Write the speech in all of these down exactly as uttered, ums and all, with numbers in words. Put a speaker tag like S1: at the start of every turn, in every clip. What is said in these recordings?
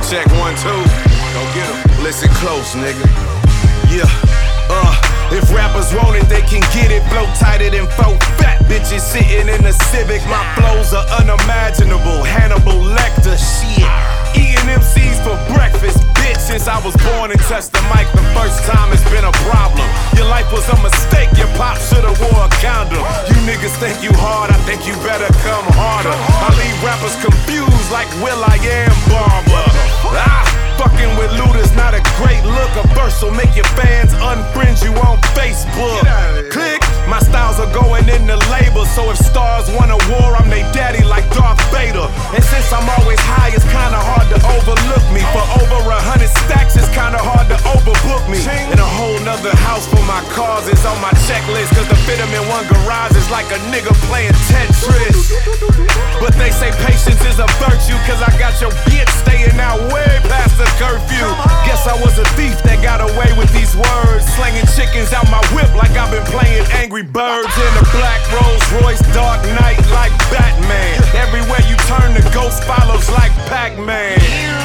S1: check one, two. Go get 'em. Listen close, nigga. Yeah, uh, if rappers want it, they can get it. Flow tighter than four fat bitches sitting in the Civic. My flows are unimaginable. Hannibal Lecter, shit. Eating M Cs for breakfast, bitch. Since I was born and touched the mic the first time, it's been a problem. Your life was a mistake, your pop should've wore a condom. You niggas think you hard, I think you better come harder. I leave rappers confused like Will.i.am Barber. Ah, fucking with Luda's not a great look. A verse will make your fans unfriend you on Facebook. Click, my styles are going in the label, so if stars want a war, I'm they daddy like Darth Vader. And since I'm always high, it's kinda hard to overlook me. For over a hundred stacks, it's kinda hard to overbook me. And a whole nother house for my cars is on my checklist, cause to fit them in one garage is like a nigga playing Tetris. But they say patience is a virtue, cause I got your bitch staying out way past the curfew. Guess I was a thief that got away with these words, slinging chickens out my whip like I've been playing Angry Birds in a black Rolls Royce, Dark Knight like Batman. Everywhere you turn, the ghost follows like Pac-Man.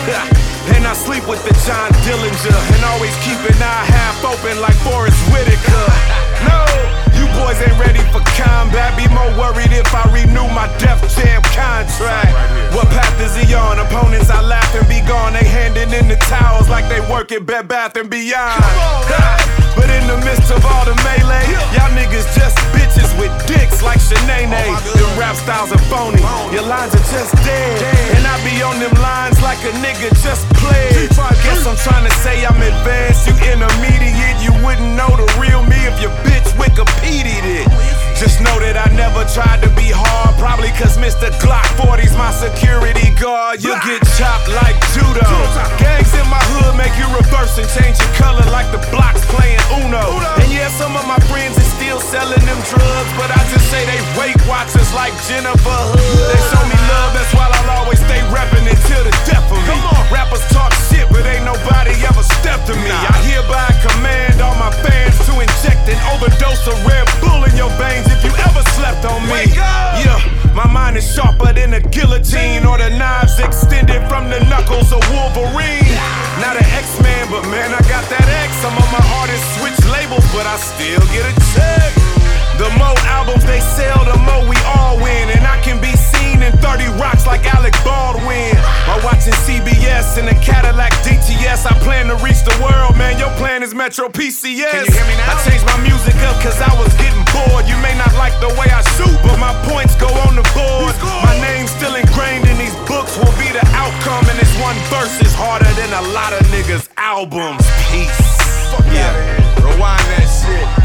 S1: And I sleep with the John Dillinger, and always keep an eye half open like Forrest Whitaker. No, you boys ain't ready for combat. Be more worried if I renew my Def Jam contract. What path is he on? Opponents I laugh and be gone. They handing in the towels like they work at Bed Bath and Beyond. But in the midst of all the melee, y'all niggas just bitches with dicks like Shanae. Your rap styles are phony, your lines are just dead. And I be on them lines like a nigga just played. Guess I'm trying to say I'm advanced, you intermediate. You wouldn't know the real me if your bitch Wikipedia'd it. Just know that I never tried to be hard, probably cause Mister Glock forty's my security guard. You'll get chopped like judo. Gangs in my hood make you reverse and change your color like the blocks playing Uno. And yeah, some of my friends is still selling them drugs, but I just say they Weight Watchers like Jennifer Hood. They show me love, that's why I'll always stay reppin' until the death of me. Rappers talk shit, but ain't nobody ever stepped to me. I hereby command all my fans to inject an overdose of Red Bull in your veins if you ever slept on me. Yeah, my mind is sharper than a guillotine, or the knives extended from the knuckles of Wolverine. Not an X-Man, but man, I got that X. Some of my artists switch labels, but I still get a check. The more albums they sell, the more we all win. And I can be seen in thirty rocks like Alec Baldwin, while watching C B S in a Cadillac D T S. I plan to reach the world, man. Your plan is Metro P C S. Can you hear me now? I changed my music up cause I was getting bored. You may not like the way I shoot, but my points go on the board. My name's still ingrained in these books, will be the outcome. And this one verse is harder than a lot of niggas' albums. Peace. Fuck yeah. Rewind that shit.